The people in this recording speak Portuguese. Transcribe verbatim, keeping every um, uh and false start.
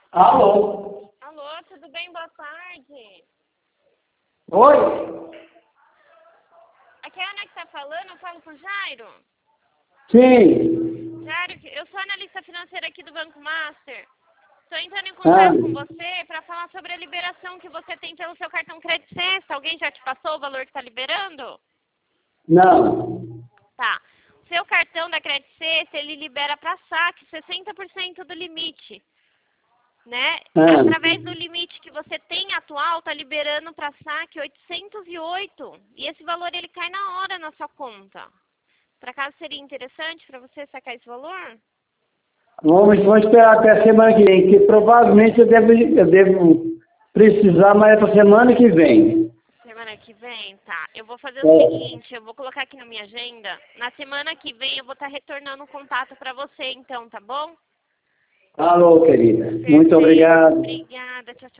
Alô? Alô, tudo bem? Boa tarde. Oi? Aqui é a Ana que está falando, eu falo com o Jairo. Sim. Jairo, eu sou analista financeira aqui do Banco Master. Estou entrando em Ah, contato com você para falar sobre a liberação que você tem pelo seu cartão Credit Sexta. Alguém já te passou o valor que está liberando? não. Tá. Seu cartão da Credit Sexta, ele libera para saque sessenta por cento do limite. Né? Ah, Através do limite que você tem atual, tá liberando para saque oitocentos e oito. E esse valor ele cai na hora na sua conta. Por acaso seria interessante para você sacar esse valor? vamos, vamos esperar até a semana que vem, que provavelmente eu devo, eu devo precisar mais para semana que vem. Semana que vem, tá. Eu vou fazer o É. seguinte, eu vou colocar aqui na minha agenda. Na semana que vem eu vou estar retornando o contato para você, então, tá bom? Alô, querida. Muito Perfeito. obrigado. Obrigada. Tchau, tchau.